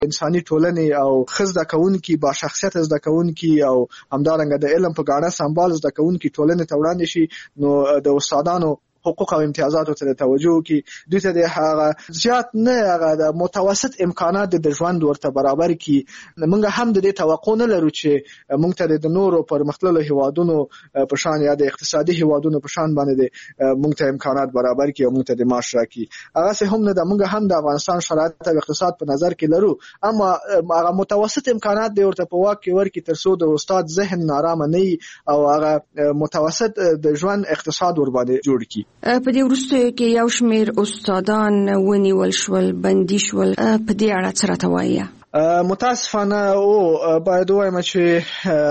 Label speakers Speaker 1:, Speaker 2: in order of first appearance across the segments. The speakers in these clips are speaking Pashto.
Speaker 1: انساني ټولنې او ښه زده کوونکي با شخصیت زده کوونکي او همدارنګه د علم په ګاڼه سمبال زده کوونکي ټولنې ته وړاندې شي، نو د استادانو حقوق او امتیازاتو ته توجه وکړي. دوی ته د هغه زیات نه هغه د متوسط امکانات د ژوند ورته برابر کړي. موږ هم د دې توقع نه لرو چې موږ ته د نورو پرمختللو هیوادونو په شان یا د اقتصادي هیوادونو په شان باندې موږ ته امکانات برابر کړي او موږ ته د معاش راکړي. هغه څه هم نه ده. موږ هم د افغانستان شرایط او اقتصاد په نظر کې لرو، اما هغه متوسط امکانات د ورته په واک کې ورکړي تر څو د استاد ذهن نارامه نه او هغه متوسط د ژوند اقتصاد ور باندې جوړ کړي.
Speaker 2: په دې وروستیو کې یو شمېر استادان ونیول شول، بندي شول. په دې اړه څه راته وایي؟
Speaker 1: متاسفانه باید وایم چې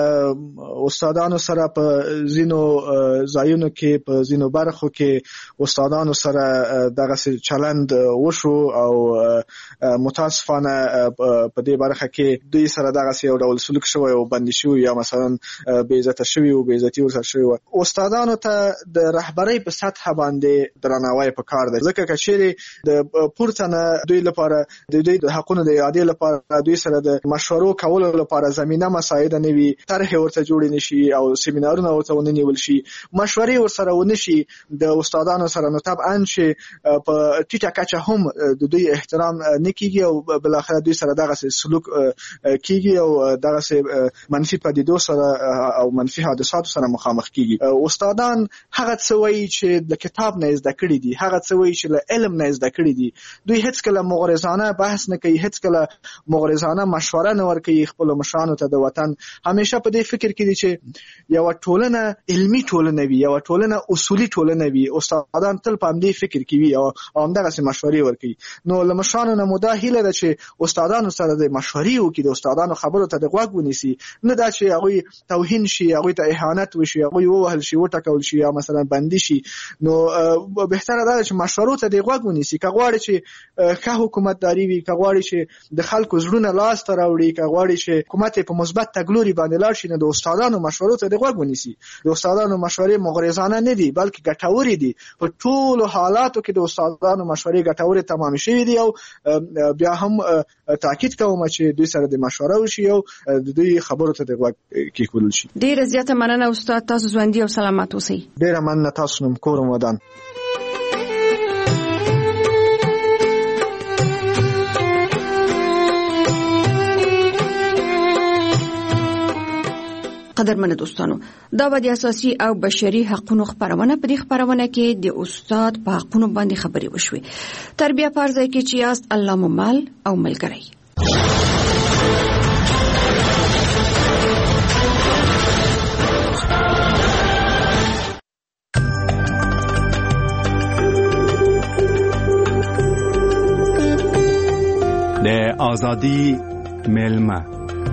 Speaker 1: استادانو سره په ځینو ځایونو کې په ځینو برخو کې استادانو سره دغه چلند وشو او متاسفانه په دې برخه کې دوی سره دغه یو ډول سلوک شوی او بندي شوی یا مثلا بې عزته شوی او بې عزتي ورسره شوی. استادانو ته د رهبرۍ په سطح باندې درناوی پکار دی، ځکه چې چیرې د پورته نه دوی لپاره د دوی د حقونو د اعادې لپاره دوی سره د مشورو کولو لپاره زمينه مساعده نه وي، طرح ورته جوړ نشي او سیمینارونه ورته ونیول شي، مشورې ورسره ونشي د استادانو سره، نو طبعا چې په ټیټه کچه هم د دوی احترام نه کیږي او بل اخر دوی سره دغه سلوک کیږي او دغه منفي پدیدو سره او منفي حادثاتو سره مخامخ کیږي. استادان هغه څه وایي چې د کتاب نه زده کړي دي، هغه څه وایي چې له علم نه زده کړي دي. دوی هیڅ کله مغرضانه بحث نه کوي، هیڅ کله مغرضانه مشوره نه ورکوي خپل مشرانو ته د وطن. همیشه په دې فکر کې دي چې یو ټولنه علمي ټولنه وي، یو ټولنه اصولي ټولنه وي. استادان تل په دې فکر کې وي او همدغه مشورې ورکوي. نو له مشرانو نه مدا هیله ده چې استادانو سره د مشورې وکړي، د استادانو خبرو ته د غوږ ونیسي، نه دا چې هغه توهین شي، هغه ته اهانت وشي، هغه ووهل شي، وټکول شي یا مثلا بندي شي. نو بهتره ده چې مشورو ته د غوږ ونیسي. کغواړي چې ښه حکومتداري وي، کغواړي چې د خلکو زړونه لاس ته راوړي، کغواړي چې حکومت په مثبت تګلوري باندې لاړ شي، نو د استادانو مشورو ته د غوږ ونیسي. د استادانو مشورې مغرضانه نه دي بلکې ګټورې دي. په ټولو حالاتو کې د استادانو مشورې ګټورې تمام شوي دي او بیا هم تاکید کوم چې دوی سره د مشوره وشي او د دوی خبرو ته د غوږ کېښودل شي.
Speaker 2: ډیره زیاته مننه استاد، تاسو ژوندي او سلامت اوسئ.
Speaker 1: ډیره مننه، تاسو نوم کور ودان.
Speaker 2: قدرمن دوستانو، دا به د اساسي او بشري حقوقو خبرونه. په دې خبرونه کې د استاد په حقوقو باندې خبرې وشوي. تربیه پرځای کې چې یاست الله ممل او ملګری.
Speaker 3: د آزادی ملمه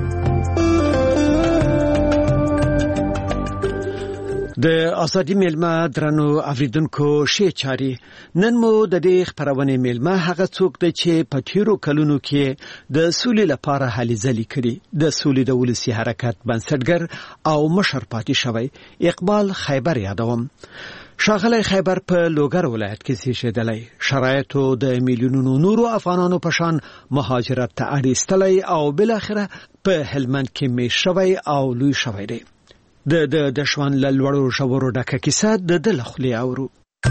Speaker 3: د آزادی ملمه درنو اوریدونکو شی چاري. نن مو د دې خبرونه ملمه هغه څوک دی چې په تیرو کلونو کې د سولې لپاره هلې ځلې کړي، د سولې د ولسی حرکت بنسټګر او مشر پاتې شوی اقبال خیبر یادوم. شاغلی خیبر په لوګر ولایت کې زیږیدلی، شرایطو د میلیونونو نورو افغانانو په شان مهاجرت ته اړ ایستلی او بالاخره په هلمند کې میشت شوی او لوی شوی دی. د ژوند له لوړو ژورو ډکه کیسه د ده له خولې اورو.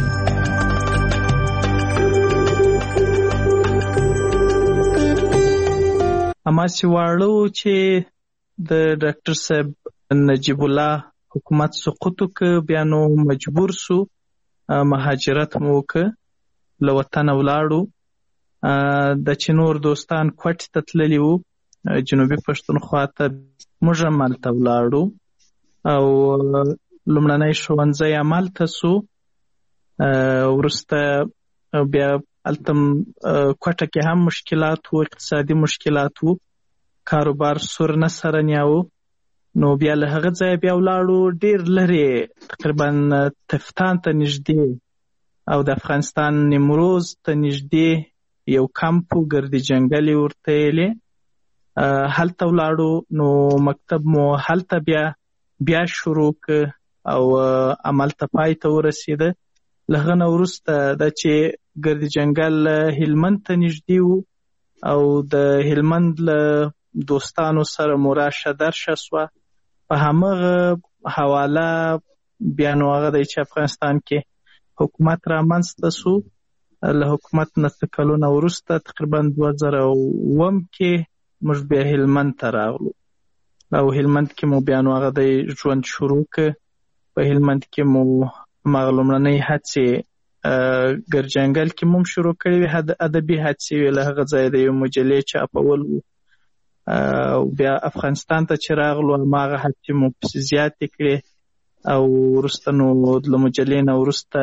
Speaker 4: هماسې واړه چې د ډاکټر صاحب نجیب الله حکومت سقوط وکړ، بیا نو مجبور سو مهاجرت مو وکړ، له وطنه ولاړو. د چې نور دوستان کوټې ته تللي وو جنوبي پښتونخوا ته، موږ هم هلته ولاړو او لومړنی ښوونځی همالته سو. وروسته بیا هلته کوټه کې هم مشکلات وو، اقتصادي مشکلات وو، کاروبار سور نه سره نیاوه. نو بیا له هغه ځایه بیا ولاړو ډېر لرې، تقریبا تفتان ته نږدې او د افغانستان نیمروز ته نږدې یو کمپ و، ګردي جنګل یې ورته ویلې. هلته ولاړو. نو مکتب مو هلته بیا شروع که او عملته پای ته ورسېده. له هغه نه وروسته دا چې ګردي جنګل هلمند ته نږدې و، او د هلمند له دوستانو سره مراشه درشه سوه. په همغه حواله بیا نو هغه دی چې افغانستان کې حکومت رامنځته سو. له حکومت نه څه کلونه وروسته تقریبا 2009 کې موږ بیا هلمند ته راغلو او هلمند کې مو بیا نو هغه دی ژوند شروع که. په هلمند کې مو هماغه لومړنۍ هڅې ګرجنګل کې مو شروع کړې وې، ادبي هڅې وې. له هغه ځایه د یو مجلې چاپول وو او بیا افغانستان ته چې راغلو هماغه هڅې مو پسې زیاتې کړې او وروسته نو له مجلې نه وروسته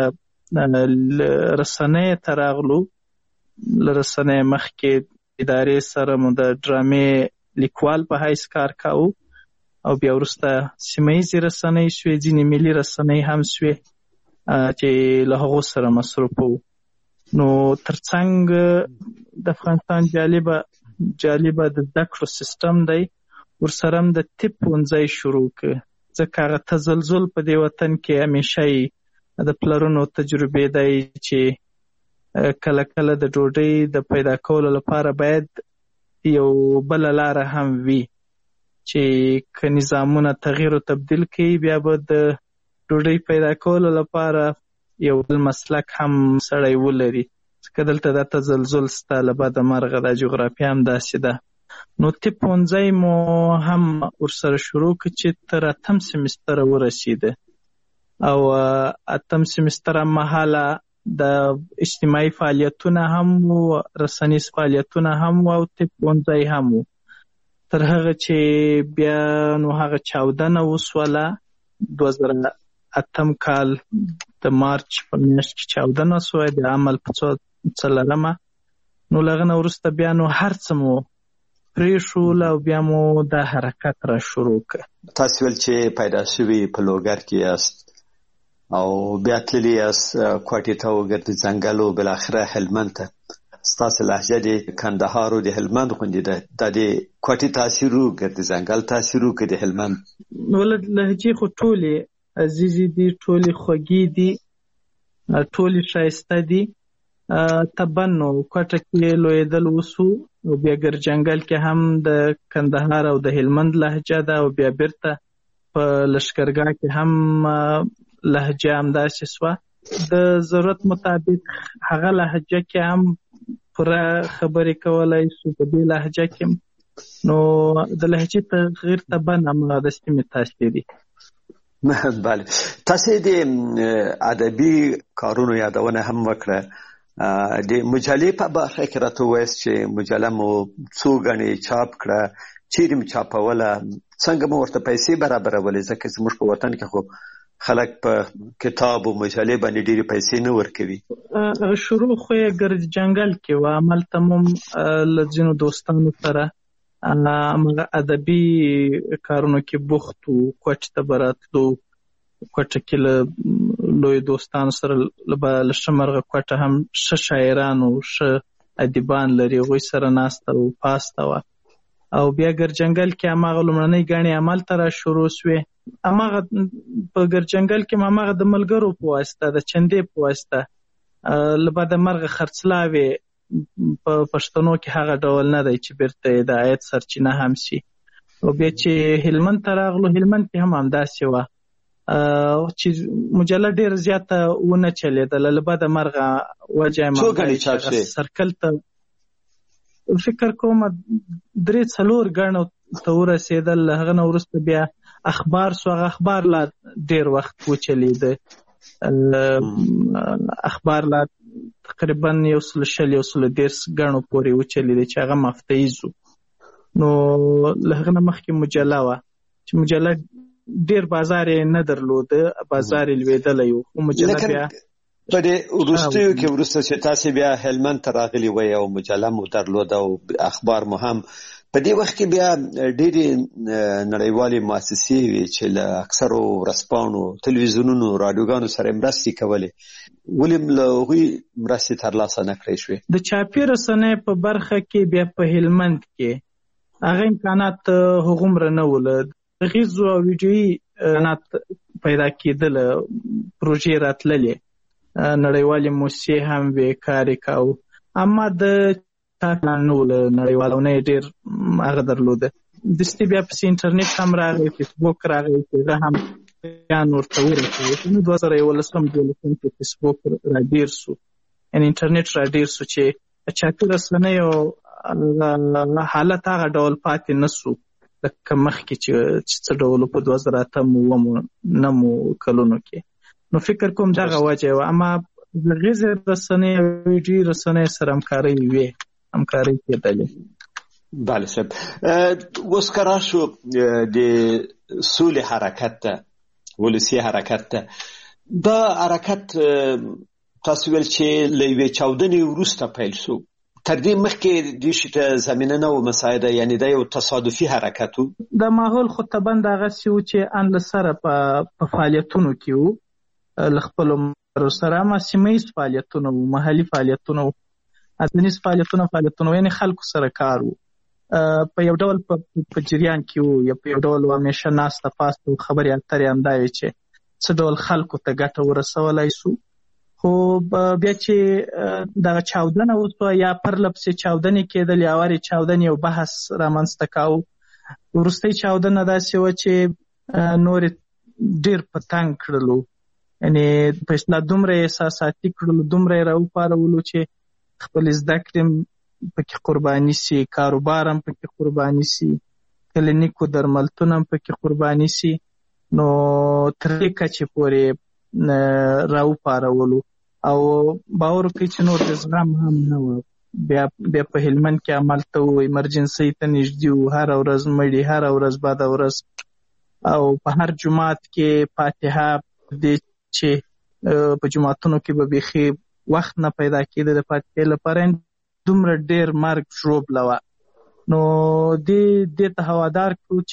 Speaker 4: رسنیو ته راغلو. له رسنیو مخکې ادارې سره مو د ډرامې لیکوال په حیث کار کاوه او بیا وروسته سیمه ییزې رسنۍ سوې، ځینې ملي رسنۍ هم سوې چې له هغو سره مصروف وو. نو ترڅنګ د افغانستان جالبه د زده کړو سیستم دی، ورسره هم د طب ښوونځی شروع که، ځکه هغه تزلزل په دې وطن کې همیشه د پلرونو تجربې دی چې کله کله د ډوډۍ د پیدا کولو لپاره باید یو بله لاره هم وي چې که نظامونه تغییر و تبدیل کوي بیا به د ډوډۍ پیدا کولو لپاره یو بل مسلک هم سړی ولري. ځکه دلته دا تزلزل سته، له بده مرغه دا جغرافیه هم داسې ده. نو طب ښوونځی مو هم ورسره شروع کړ چې تر 8م سیمستره ورسېده او 8م سیمستر هم مهاله د اجتماعي فعالیتونه هم وو، رسنیز فعالیتونه هم وو او طب ښوونځی هم وو. تر هغه چې بیا نو هغه چاودنه وسوله 2008 کال د مارچ په میاشت کې چاودنه سوه، د عمل په 4 نو له هغه نه وروسته بیا نو هر څه مو پرېښول او بیا مو دا حرکت را شروع کړ.
Speaker 5: تاسو ول چې پیدا شوي په لوګر کې یاست او بیا تللی یاست کوټې ته وګرځئ ځنګل او بالاخره هلمند ته. ستاسو لهجه د کندهار او د هلمند غوندې ده، د دې کوټې تاثیر وګرځئ ځنګل تاثیر وکړي د هلمند.
Speaker 4: نو لهجې خو ټولې عزیزې دي، ټولې خوږې دي، ټولې ښایسته دي. طبعا نو کوټه کې لویدل وسو او بیا ګرجنګل کې هم د کندهار او د هلمند لهجه ده او بیا بیرته په لښکرګاه کې هم لهجه همداسې سوه. د ضرورت مطابق هغه لهجه کې هم پوره خبرې کولی سو په دې لهجه کې. نو د لهجې تغییر طبعا همغه د سیمې تاثیر دی.
Speaker 5: بله، تاسو د ادبي کارونو یادونه هم وکړه. د مجلې په برخه کې راته ووایاست چې مجله مو څو ګڼې چاپ کړه، چیرې مو چاپوله، څنګه مو ورته پیسې برابرولې؟ ځکه زموږ په وطن کې خو خلک په کتاب او مجلې باندې ډېرې پیسې نه ورکوي.
Speaker 4: شروع خو یې ګرجنګل کې وه، همالته مو له ځینو دوستانو سره همغه ادبي کارونو کې بوخت وو. کوټې ته به راتلو، کوټه کې له لوی دوستانو سره له ښه مرغه کوټه هم ښه شاعران او ښه ادیبان لري، هغوی سره ناسته او پاسته وه. او بیا ګرجنګل کې هماغه لومړنۍ ګڼې همالته را شروع سوې. هماغه په ګرجنګل کې هماغه د ملګرو په واسطه، د چندې په واسطه له بده مرغه خرڅلاوې په پښتنو کې هغه ډول نه دی چې بیرته د عاید سرچینه هم سي. او بیا چې هلمند ته راغلو، هلمند کې هم همداسې وه چې مجله ډېره زیاته ونه چلېدله، له بده مرغه وجه یې سرکل ته فکر کوم 3-4 ګڼو ته ورسېدل. له هغه نه وروسته بیا اخبار سو، هغه اخبار لا ډېر وخت وچلېده. اخبار لا تقریبا 120-130 ګڼو پورې وچلېده چې هغه هفتهیز وو. نو له هغه نه مخکې مجله وه چې مجله ډېر بازار یې نه درلوده، بازار یې لوېدلی و، خو مجله بیا
Speaker 5: په دې وروستیو کې وروسته چې تاسې بیا هلمند ته راغلي وئ او مجله مو درلوده او اخبار مو هم، په دې وخت کې بیا ډېرې نړیوالې مؤسسې وې چې له اکثرو ورځپاڼو، تلویزیونونو، راډیوګانو سره مرستې کولې، ولې له هغوی مرستې ترلاسه نه کړی شوې؟
Speaker 4: د چاپي رسنیو په برخه کې بیا په هلمند کې هغه امکانات هغومره نه وو. غیزو او ویډیویي امکانات پیدا کېدله، پروژې راتللې، نړیوالې موسسې هم وې، کار یې کاوه. اما د پلان نو له نړیوالونه ډېر هغه درلوده. دستي بیا پسې انټرنیټ هم راغی، فیسبوک راغی چې هغه هم بیان ورته ورسوي. 2011 کې فیسبوک را ډېر سو، یعنې انټرنیټ را ډېر سو چې چاپي رسنیو حالت هغه ډول پاتې نه سو لکه مخکې چې څه ډول په 2008 کلونو کې. نو فکر کوم دغه وجه وه. اما د غیزې رسنۍ او ویډیویي رسنۍ سره همکارۍ کېدلې.
Speaker 5: بله صاحب، اوس که راشو د سولې حرکت ته، ولسي حرکت ته، دا حرکت تاسو ویل چې له یوې چاودنې وروسته پیل شو، تر دې مخکې دې شي ته زمینه نه وه مساعده، یعنې دا یو تصادفي حرکت و؟
Speaker 4: د ماحول خو طبعا دغسې و چې ان له سره په فعالیتونو کې وو، له خپلو ملګرو سره، اما سیمه ییز فعالیتونه وو، محلي فعالیتونه وو، اتنیز فعالیتونه وو، یعنې خلکو سره کار وو. په یو ډول په جریان کې وو، یا په یو ډول همیشه ناسته پاسته وو، خبرې اترې همدا وې چې څه ډول خلکو ته ګټه ورسولی سو. خو بیا چې دغه چاودنه وسوه یا پرله پسې چاودنې کېدل، یا وارې چاودنې یو بحث رامنځته کاوه. وروستۍ چاودنه داسې وه چې نور ډېر په تنګ کړلو، یعنې په اصطلاح دومره احساساتي کړلو، دومره یې راوپارولو چې خپلې زده کړې پکې قرباني سي، کاروبار هم پکې قرباني سي، کلینیکو درملتون هم پکې قرباني سي. نو تر دې کچې پورې راوپارولو. او باور وکړئ چې نور د زغم هم نه وه. بیا په هلمند کې عملته وو، ایمرجنسۍ ته نږدې وو، هره ورځ مړي، هره ورځ بده ورځ، او په هر جومات کې فاتحه دې چې په جوماتونو کې به بیخي وخت نه پیدا کېده د فاتحې لپاره، دومره ډېر مرګ ژوبله وه. نو دې ته هوادار کړو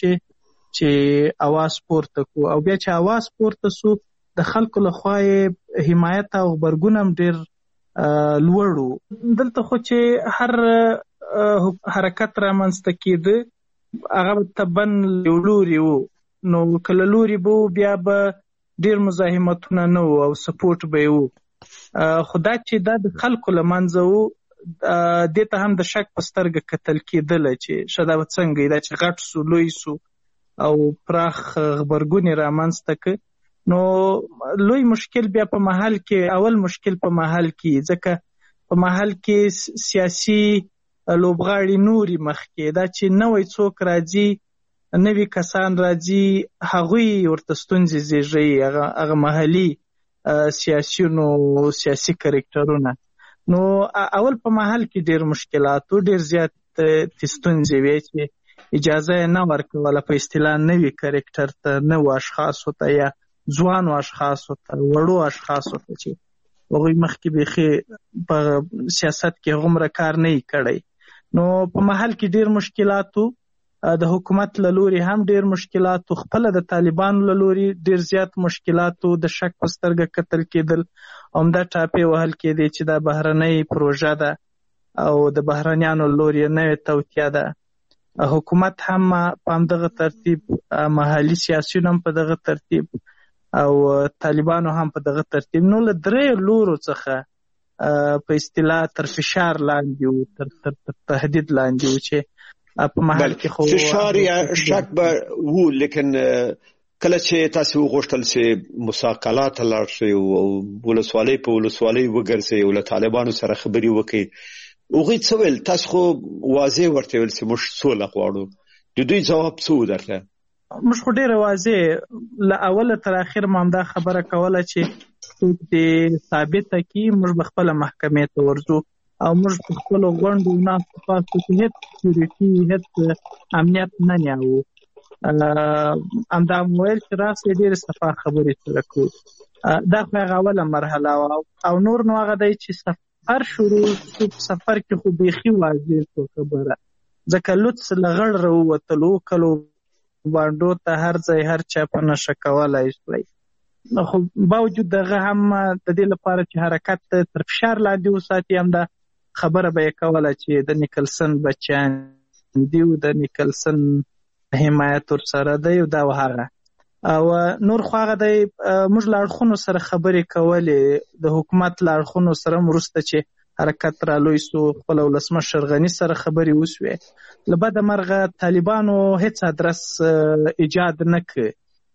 Speaker 4: چې اواز پورته کړو. او بیا چې اواز پورته سو، د خلکو لخوا یې حمایت او غبرګون هم ډېر لوړ و. دلته خو چې هر حرکت رامنځته کېده، هغه طبعا یو لوري و. نو که له لوري به و، بیا به ډېر مزاحمتونه نه و او سپورټ به یې و. خو دا چې دا د خلکو له منځه و، دې ته هم د شک په سترګه کتل کېدله چې ښه دا به څنګه دا چې غټ سو، لوی سو او پراخ غبرګون یې رامنځته که. نو لوی مشکل بیا په محل کې، اول مشکل په محل کې، ځکه په محل کې سیاسي لوبغاړي نوري مخکې، دا چې نوی څوک راځي، نوي کسان راځي، هغوی ورته ستونزې زیږوي، هغه محلي سیاسي کرکټرونه. نو اول په محل کې ډېر مشکلات و، ډېر زیات ستونزې وې چې اجازه یې نه ورکوله په اصطلاح نوي کرکټر ته، نوو اشخاصو ته، یا ځوانو اشخاصو ته، وړو اشخاصو ته چې هغوی مخکې بیخي په سیاست کې هغومره کار نه یې کړی. نو په محل کې ډېر مشکلات و، د حکومت له لوري هم ډېر مشکلات و، خپله د طالبانو له لوري ډېر زیات مشکلات و، د شک په سترګه کتل کېدل، همدا ټاپې وهل کېدې چې دا بهرنۍ پروژه ده او د بهرنیانو له لوري نوې توطیه ده. حکومت هم په همدغه ترتیب، محلي سیاسیون هم په دغه ترتیب، او طالبانو هم په دغه ترتیب. نو له درې لورو څخه په اصطلاح تر فشار لاندې وو، تر تهدید لاندې وو چې په محل کې خو
Speaker 5: فشار یا شک به وو. لیکن کله چې تاسو وغوښتل چې مساقلات ته لاړ شئ او ولسوالۍ په ولسوالۍ وګرځئ او له طالبانو سره خبرې وکړئ، هغوی څه ویل؟ تاسو خو واضح ورته ویل چې موږ سوله غواړو. د دوی ځواب څه و درته؟
Speaker 4: موږ خو ډېره واضح له اوله تر اخره ما همدا خبره کوله چې څوک دې ثابته کړي، موږ به خپله محکمې ته ورځو او موږ په خپلو غونډو ناستو پاستو کې هېڅ سکیورټي، هېڅ امنیت نه نیاوو. همدا مو ویل چې راسئ ډېرې صفا خبرې سره کړو. دا خو هغه اوله مرحله وه. او نور نو هغه دی چې سفر شروع شو. په سفر کې خو بیخي واضح شو خبره، ځکه لوڅ له غړ راووتلو، کلو بانډو ته هر ځای هر چا په نشه کولی شوی. خو باوجود دغه هم د دې لپاره چې حرکت تر فشار لاندې وساتي، همدا خبره به یې کوله چې د نیکلسن بچیان دي او د نیکلسن حمایت ورسره دی او دا هغه. او نور خو هغه دی موږ له اړخونو سره خبرې کولې، د حکومت له اړخونو سره وروسته چې حرکت رالوی سو، خپل ولسمشر غني سره خبرې وسوې. له بده مرغه طالبانو هیڅ ادرس ایجاد نه کړ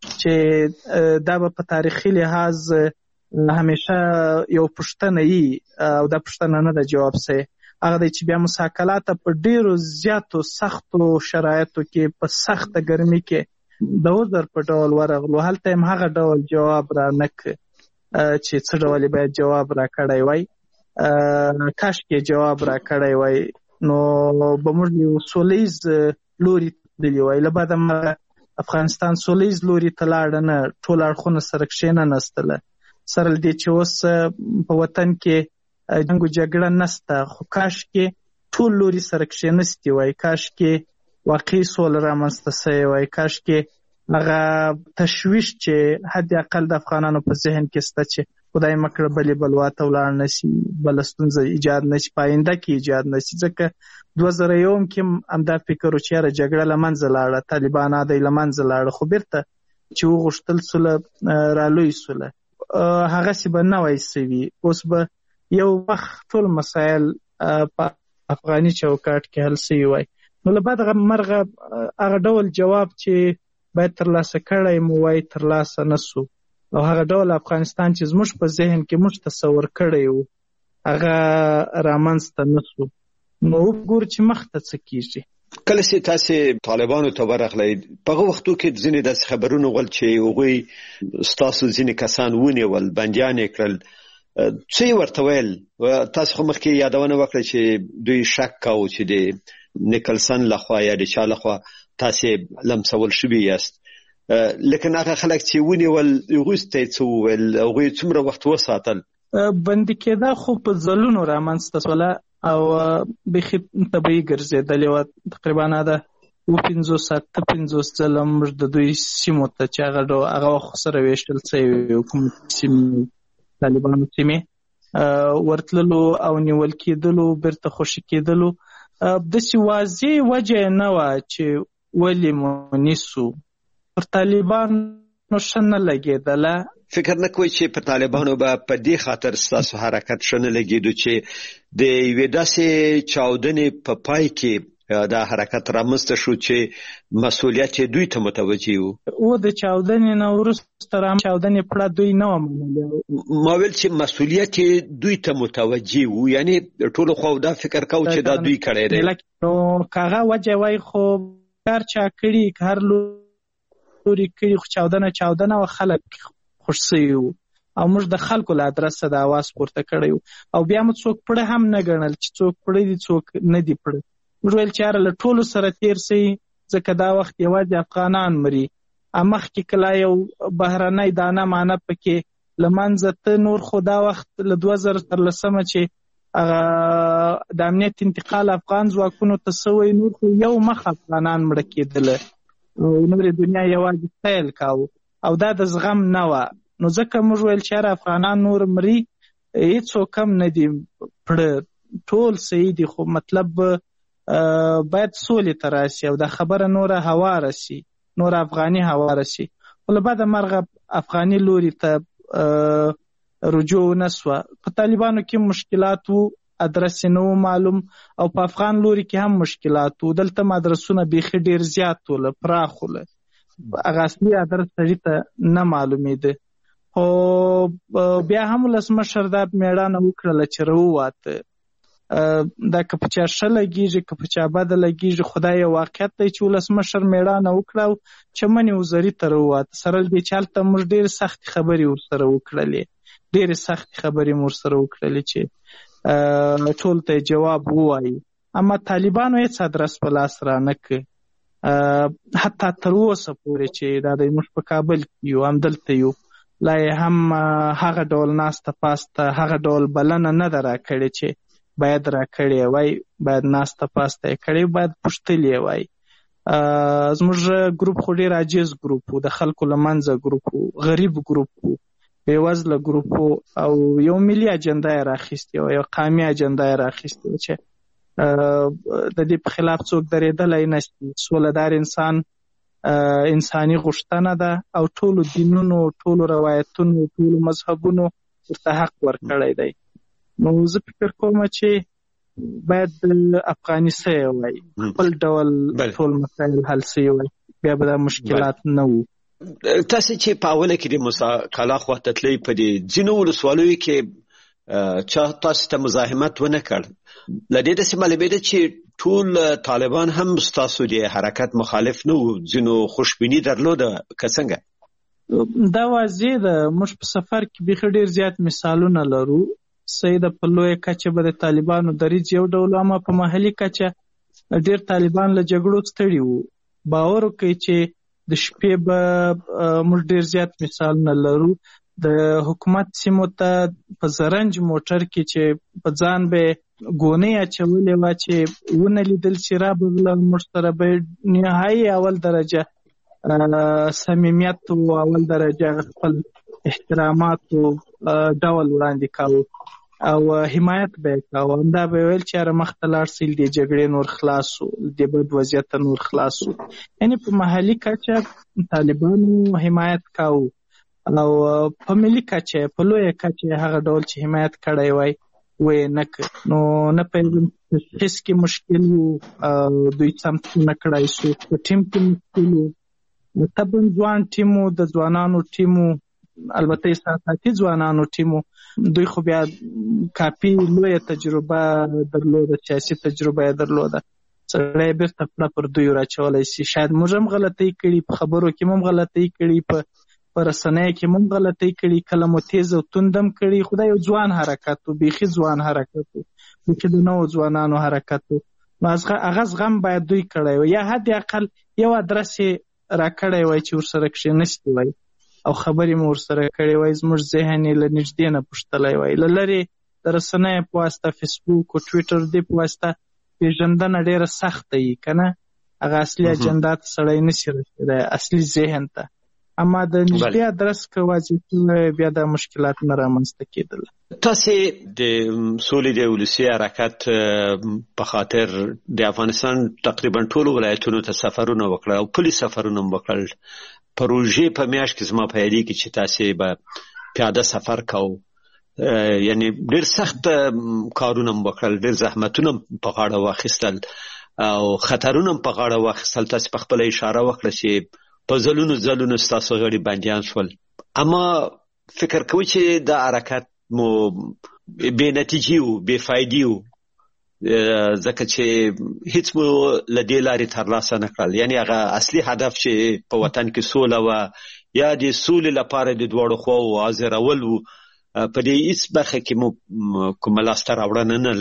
Speaker 4: چې دا به په تاریخي لحاظ همیشه یو پوښتنه وي او دا پوښتنه نه ده جواب سي. هغه دی چې بیا مساکلات په ډیرو زیاتو سختو شرایطو کې په سخته ګرمي کې د عذر په ډول ورغلو. هلته هم هغه ډول جواب را نه کړ چې څه ډول باید جواب را کړی وای. کاشکې جواب را کړی وای نو به موږ یو سولیز لوري تللی وای. له بده مرغه افغانستان سولیز لوري ته لاړه نه، ټول اړخونه سره کښېننستله. سره له دې چې اوس په وطن کې جنګ و جګړه نسته، خو کاشکې ټول لوري سره کښېنستي وای، کاشکې واقعي سوله رامنځته سوې وای، کاشکې هغه تشویش چې حد اقل د افغانانو په ذهن کې شته چې خدای مه کړه بلې بلوا ته ولاړ نه شي، بله ستونزه ایجاد نه شي، په آینده کې ایجاد نه شي. ځکه 2001 کې همدا فکر و چې یاره جګړه له منځه لاړه، طالبان دی له منځه لاړه، خو بیرته چې وغوښتل سوله رالوی سوله هغسې به نه وای سوي. اوس به یو وخت ټول مسایل په افغاني چوکاټ کې حل سوي وای. نو له بده مرغه هغه ډول جواب چې باید ترلاسه کړی مو وای ترلاسه نه سو، او هغه ډول افغانستان چې زموږ په ذهن کې موږ تصور کړی و هغه رامنځته نه سو. نو وګورو چې مخته څه کیږي.
Speaker 5: کله چې تاسې طالبانو ته ورغلئ په هغه وختو کې ځینې داسې خبرونه ول چې هغوی ستاسو ځینې کسان ونیول، بندیان یې کړل، څه یې ورته ویل؟ تاسو خو مخکې یادونه وکړه چې دوی شک کاوه چې د نیکلسن لخوا یا د چا لخوا تاسې لمسول شوي یاست، لیکن هغه خلک چې ونیول هغوی ته یې څه وویل؟ هغوی څومره وخت وساتل؟
Speaker 4: بندي کېدا خو په ځلونو رامنځته سوله او بیخي طبیعي ګرځېدلې وه. تقریبا ده 50 ځله موږ د دوی سیمو ته چې هغه وخت سره ویشتل شوي حکومتي سیمې، طالبانو سیمې ورتللو او نیول کېدلو، بیرته خوشي کېدلو. داسې واضح وجه نه وه چې ولې مو نیسو. پر طالبانو ښه نه لګېدله.
Speaker 5: فکر نه کوئ چې په طالبانو به په دې خاطر ستاسو حرکت ښه نه لګېدو چې د یوې داسې چاودنې په پای کې دا حرکت رامنځته شو چې مسؤلیت دوی ته متوجه وو؟
Speaker 4: او د چاودنې نه وروسته چاودنې پړه دوی نه وه منلې.
Speaker 5: ما ویل چې مسؤلیت دوی ته متوجه وو، یعنی ټولو خوا دا فکر کوو چې دا دوی کړی دی.
Speaker 4: نو که هغه وجه وای خو هر چا کړي، که هر لوري کړي، خو چاودنه وه، خلک خوښ سوي وو او موږ د خلکو له ادرسه د اواز پورته کړی وو. او بیا مو څوک پړه هم نه ګڼل چې څوک پړه دي څوک نه دي پړه. موږ ویل چې یاره له ټولو سره تیر سئ، ځکه دا وخت یوازې افغانان مري. مخکې کله یو بهرنی دانه مانه پکې له منځه ته، نور خو دا وخت له 2013 چې هغه د امنیت انتقال افغان ځواکونو ته سوی، نور خو یو مخ افغانان مړه کېدله او نورې دنیا یوازې سیل کاوه او دا د زغم نه وه. نو ځکه موږ ویل چې یاره افغانان نور مري، هېڅوک هم نه دي پړه، ټول صحیح دي، خو مطلب باید سولې ته راشي او دا خبره نوره هواره شي، نوره افغاني هواره شي. خو له بده مرغه افغاني لوري ته رجوع نه سوه. په طالبانو کې مشکلات وو، ادرس یې نه و معلوم، او په افغان لوري کې هم مشکلات وو. دلته هم ادرسونه بیخي ډېر زیات وله، پراخ وله، هغه اصلي ادرس سړي ته نه معلومېده. خو بیا هم ولسمشر دا مېړانه وکړله چې راوواته. دا که په چا ښه لګېږي که په چا بده لګېږي، خو دا یو واقعیت دی چې ولسمشر مېړانه وکړه او چمن وزري ته راوواته. سره له دې چې هلته موږ ډېرې سختې خبرې ورسره وکړلې، ډېرې سختې خبرې مو ورسره وکړلې چې ټول ته یې جواب ووایي. اما طالبانو هېڅ ادرس په لاس را نه کړ، حتی تر اوسه پورې چې دا دی موږ په کابل کې یو، همدلته یو، لا یې هم هغه ډول ناسته پاسته، هغه ډول بلنه نه ده راکړې چې باید راکړې وای، باید ناسته پاسته یې کړې، باید پوښتلې وای. زموږ ګروپ خو ډېر عاجز ګروپ و، د خلکو له منځه ګروپ و، غریب ګروپ و، بېوزله ګروپ و، او یو ملي اجنډا یې راخیستې وه، یو قومي اجنډا یې راخیستې وه چې د دې په خلاف څوک درېدلی نه شي. سولهدار انسان انساني غوښتنه ده او ټولو دینونو، ټولو روایتونو، ټولو مذهبونو ورته حق ورکړی دی. نو زه فکر کوم چې باید افغاني سوی وای، خپل ډول ټول مسایل حل سوی وای، بیا به دا مشکلات نه وو.
Speaker 5: تاسو چې په اوله کې د موسی کالا خوا ته تلئ، په دې ځینو ولسوالیو کې چا تاسو ته مزاحمت ونه کړ؟ له دې داسې معلومه ده چې ټول طالبان هم ستاسو د حرکت مخالف نه وو، ځینو خوشبیني درلوده که څنګه؟
Speaker 4: دا واضح ده. موږ په سفر کې بیخي ډېر زیات مثالونه لرو. صحیح ده، په لویه کچه به د طالبانو دریځ یو ډول، اما په محلي کچه ډېر طالبان له جګړو ستړي وو. باور وکړئ چې د شپې به موږ ډېر زیات مثالونه لرو. د حکومت سیمو ته په زرنج موټر کې چې په ځان به ګونۍ اچولې وه چې ونه لیدل چې رابغله، موږ سره به نهایي اول درجه صمیمیت و اول درجه خپل احترامات و ډول وړاندې کاوه او حمایت به یې کاوه. همدا به یې ویل چې هره مخته لاړ سئ، د جګړې نور خلاص شو، د بد وضعیت نور خلاص شو. یعنې په محلي کچه طالبانو حمایت کاوه او په ملي کچه، په لویه کچه هغه ډول چې حمایت کړی وای وی نه کړ. نو نه پوهېږم تشخیص کې مشکل و، دوی سمت نه کړی شو. په ټیم کې مشکل و، طبعا ځوان ټیم و، د ځوانانو ټیم و، البته احساساتي ځوانانو ټیم و. دوی خو بیا کافي لویه تجربه درلوده، سیاسي تجربه یې درلوده. سړی بېرته پړه پر دوی راچولی شي. شاید موږ هم غلطۍ کړي، په خبرو کې هم غلطۍ کړي، په رسنیو کې هم غلطۍ کړي، کله مو تیز او توند هم کړي. خو دا یو ځوان حرکت و، بیخي ځوان حرکت و، بیخي د نوو ځوانانو حرکت و. نو هغه زغم باید دوی کړی و، یا حد اقل یو ادرس یې راکړی وای چې ورسره کښېنستی وای او خبرې مو ورسره کړې وای، زموږ ذهن یې له نږدې نه پوښتلی وای. له لرې د رسنیو په واسطه، فیسبوک او ټویټر دې په واسطه پېژندنه ډېره سخته وي که نه، هغه اصلي اجنډا ته سړی نشي رسېدی، اصلي ذهن ته. اما د نږدې ادرس که واضح شوی، بیا دا مشکلات نه رامنځته کېدل.
Speaker 5: تاسې د سولې د ولسي حرکت په خاطر د افغانستان تقریبا ټولو ولایتونو ته سفرونه وکړل او پلي سفرونه هم وکړل. پروژې په میاشت کې زما په یادېږي چې تاسې به پیاده سفر کوو، یعنی ډېر سخت کارونه هم وکړل، ډېر زحمتونه په غاړه واخیستل او خطرونه هم په غاړه واخیستل. تاسې په خپله اشاره وکړه چې په ځلونو ستاسو غړي بندیان شول، اما فکر کوئ چې دا حرکت مو بې نتیجې و، بې فایدې و، ځکه چې هیڅ مو له دې لارې ترلاسه نه کړل. یعنی هغه اصلي هدف چې په وطن کې سوله وه، یا د سولې لپاره د دواړو خواوو حاضرول و، په دې هیڅ برخه کې مو کومه لاسته راوړنه نه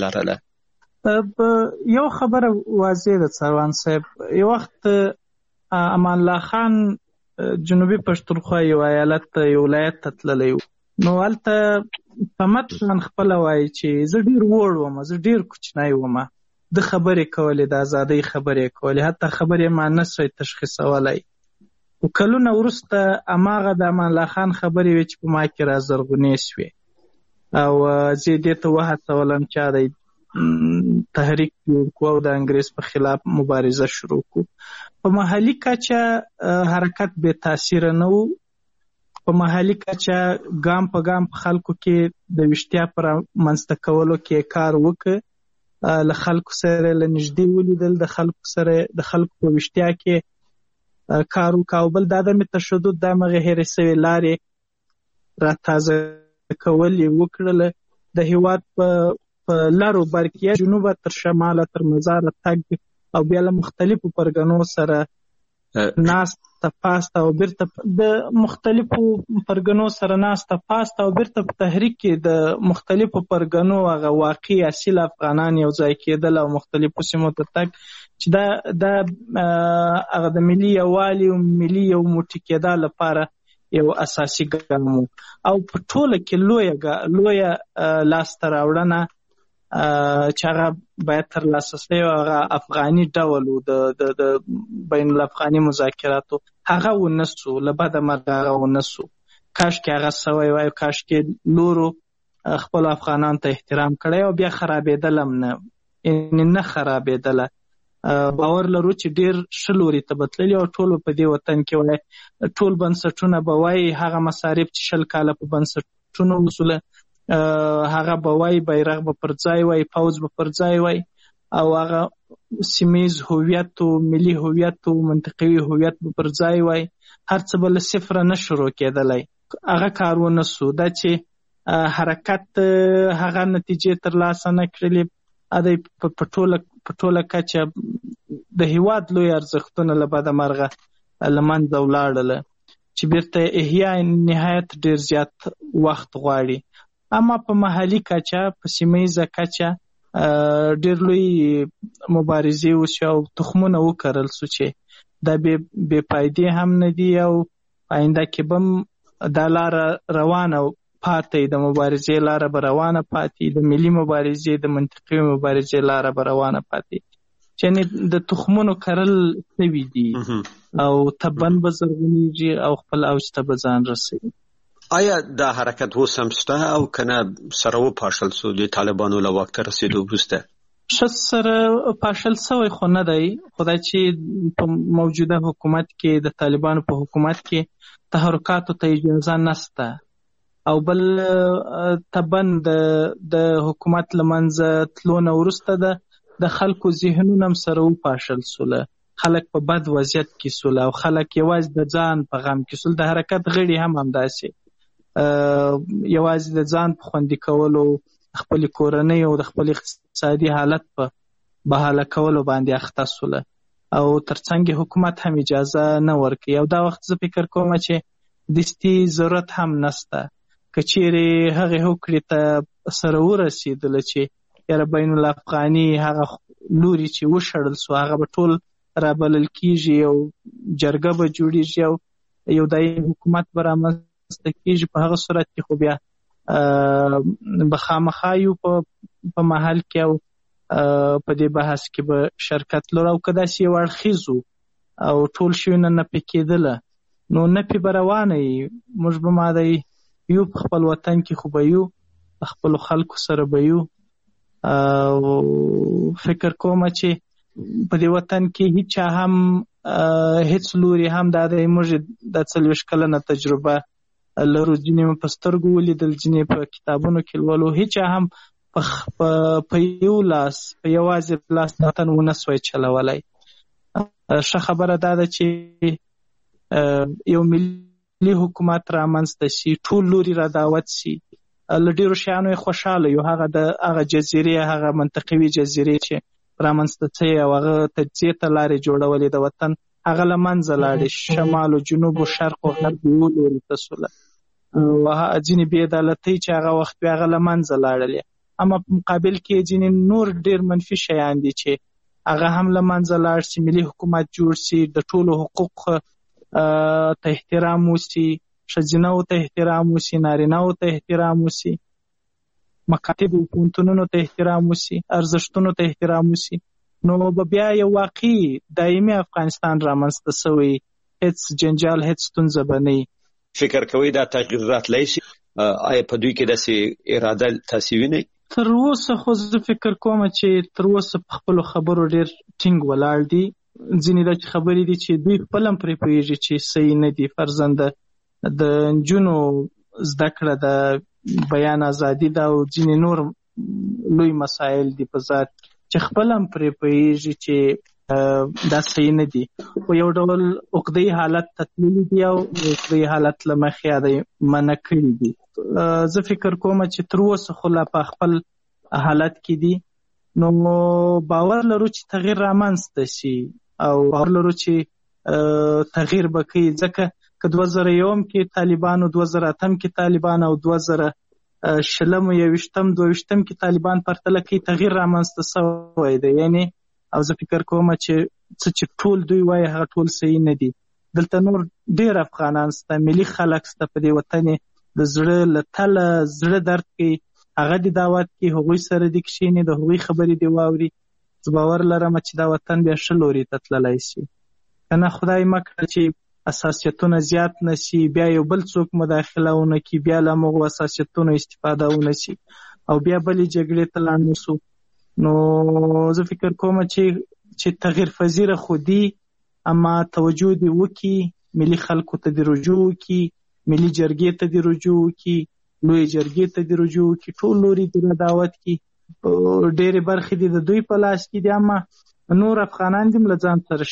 Speaker 5: لرله.
Speaker 4: یو خبره واضح ده سروان صاحب، یو وخت امان الله خان جنوبي پښتونخوا یو ایالت یو ولایت ته تللی و. نو هلته صمد خان خپله وایي چې زه ډېر وړ وم، زه ډېر کوچنی وم، د خبرې کولې، د ازادۍ خبرې کولې، حتی خبرې ما نه سوی تشخیصولی. خو کلونه وروسته هماغه د امان الله خان خبرې وې چې په ما کې رازرغونې سوې او زه یې دې ته وهڅولم چې دی تحریک جوړ کړو او د انګریز په خلاف مبارزه شروع کړو. په محلي کچه حرکت بې تاثیره نه و. په محلي کچه ګام په ګام په خلکو کې د ویښتیا پر منځته کولو کې کار وکړ، له خلکو سره له نږدې ولیدل، د خلکو په ویښتیا کې کار وکړ. او بل د عدم تشدد د همغې هېرې سوې لارې را تازه کول یې وکړله. د هېواد په لارو بر کې جنوبه تر شماله تر مزاره تګ او بیا له مختلفو پرګنو سره ناسته پاسته او بیرته د مختلفو پرګنو سره ناسته پاسته او بیرته په تحریک کې د مختلفو پرګنو هغه واقعي اصیل افغانان یو ځای کېدل او مختلفو سیمو ته تګ، چې دا هغه د ملي یووالي او ملي یو موټی کېدا لپاره یو اساسي ګام و. او په ټوله کې لویه لاسته راوړنه چې هغه باید ترلاسه شوی و، هغه افغاني ډول و، د بین الافغاني مذاکراتو، هغه ونه سو، له بده مرغه هغه ونه سو. کاشکې هغه سوی وای، کاشکې نورو خپلو افغانانو ته احترام کړی او بیا خرابېدل هم نه، یعنې نه خرابېدله. باور لرو چې ډېر ښه لوري ته به تللي او ټول په دې وطن کې وای، ټول بنسټونه به وای هغه مصارف چې 20 کاله په بنسټونو وسوله هغه به وای بیرغ به پر ځای وای، پوځ به پر ځای وای، او هغه سیمیز هویت او ملي هویت او منطقوي هویت به پر ځای وای. هر څه به له صفره نه شروع کېدلی. هغه کار ونه سو. دا چې حرکت هغه نتیجې ترلاسه نه کړلې، په ټوله کچه د هیواد لوی ارزښتونه له بده مرغه له منځه ولاړله، چې بیرته احیا نهایت ډېر زیات وخت غواړي. اما په محلي کچه، په سیمهیزه کچه ډېر لوی مبارزې وشوې او تخمونه وکرل سو چې دا بې فایدې هم نه دي او آینده کې به دا لاره روانه پاتې، د مبارزې لاره به روانه پاتې، د ملي مبارزې، د منطقي مبارزې لاره به روانه پاتې. چې د تخمونو کرل سوي دي او تبن به زرغونېږي او خپل اوج ته به ځان رسوي.
Speaker 5: آیا دا حرکت اوس هم شته او کنه سره وپاشل سو د طالبانو له واک ته رسېدو وروسته؟
Speaker 4: ښه سره پاشل سوی خو نه دی، خو دا چې په موجوده حکومت کې، د طالبانو په حکومت کې تحرکاتو ته اجازه نسته، او بل طبعا د حکومت له منځه تلو نه وروسته د خلکو ذهنونه هم سره وپاشل سوله، خلک په بد وضعیت کې سوله او خلک یوازې د ځان په غم کې سول. د حرکت غړي هم همداسې یوازې د ځان په خوندي کولو، خپل کورنۍ او د خپل اقتصادي حالت په بحاله کولو باندې اخته سوله او ترڅنګ حکومت هم اجازه نه ورکوي. او دا وخت زه فکر کوم چې دستي ضرورت هم نسته، که چیرې هغې هوکړې ته سره ورسېدله چې یاره بین الافغاني هغه لوري چې وشړل سو هغه به ټول رابلل کېږي او جرګه به جوړېږي او یو دایمي حکومت به رامنځته کېږي. په هغه صورت کې خو بیا به خامخا یو په محل کې او په دې بحث کې به شرکت لرو، او که داسې یو اړخیزو او ټول شیونه نفي کېدله نو نفي به روانه وي. موږ به ماده یو په خپل وطن کې خو به یو، په خپلو خلکو سره به یو. فکر کوم چې په دې وطن کې هیچا هم هیڅ لوري هم دا دی موږ د 40 کلنه تجربه لرو، ځینې مې په سترګو ولیدل، ځینې په کتابونو کې لولو، هیچا هم په یو لاس، په یوازې لاس وطن ونه سوی چلولی. ښه خبره دا ده چې یو ملي حکومت رامنځته سي، ټول لوري را دعوت سي، له ډېرو شیانو یې خوشحاله یو. هغه جزیرې، هغه منطقوي جزیرې چې رامنځته سوی او هغه تجزیې ته لارې جوړولې د وطن، هغه له منځه لاړې، شمال و جنوب و شرق و غرب یو لوري ته سوله. ځینې بې عدالتۍ چې هغه وخت وې هغه له منځه لاړلې. اما په مقابل کې ځینې نور ډېر منفي شیان دي چې هغه هم له منځه لاړ سي، ملي حکومت جوړ سي، د ټولو حقوق ته احترام وسي، ښځینه‌و ته احترام وسي، نارینه‌و ته احترام وسي، مکاتبو پوهنتونونو ته احترام وسي، ارزښتونو ته احترام وسي، نو به بیا یو واقعي دایمي افغانستان رامنځته سوی، هیڅ جنجال، هیڅ ستونزه به نه وي.
Speaker 5: فکر کوئ دا تغییر راتلی شي؟ آیا په دوی کې داسې اراده تاسې وینئ؟
Speaker 4: تر اوسه خو زه فکر کوم چې تر اوسه په خپلو خبرو ډېر ټینګ ولاړ دي. ځینې داسې خبرې دي چې دوی خپل هم پرې پوهېږي چې صحیح نه دي. فرضاً د نجونو زده کړه، د بیان ازادي ده او ځینې نور لوی مسایل دي په ذات چې خپل هم پرې پوهېږي چې دا صحیح نه دي، خو یو ډول عقده‌ي حالت ته تللي دي او عقده‌ي حالت له مخې یې منع کړي دي. زه فکر کوم چې تر اوسه خو لا په خپل حالت کې دي. نو باور لرو چې تغییر رامنځته شي او باور لرو چې تغییر به کوي، ځکه که 2001 کې طالبانو، 2008 کې طالبان او 2020-22 کې طالبان پرتله کوي، تغییر رامنځته شوی دی. یعنی او زه فکر کوم چې څه چې ټول دوی وایي هغه ټول صحیح نه دي. دلته نور ډېر افغانان شته، ملي خلک شته په دې وطن، د زړه له تله زړه درد کوي، هغه دې دعوت کوي، هغوی سره دې کښېني، د هغوی خبرې دې واوري. زه باور لرم چې دا وطن بیا ښه لوري ته تللی شي. که نه خدای مه کړه چې اساسیتونه زیات نه شي، بیا یو بل څوک مداخله ونه کړي، بیا له همغو اساسیتونو استفاده ونه شي او بیا بلې جګړې ته لاړ نه شو. نو زه فکر کوم چې تغییر پذیره خو دي، اما توجه دې وکړي، ملي خلکو ته دې رجوع وکړي، ملي جرګې ته دې رجوع وکړي، لوی جرګې ته دې رجوع وکړي، ټول لوري دې دعوت کړي، ډېرې برخې دې د دوی په لاس کې دي، اما نور افغانان دې هم له ځان سره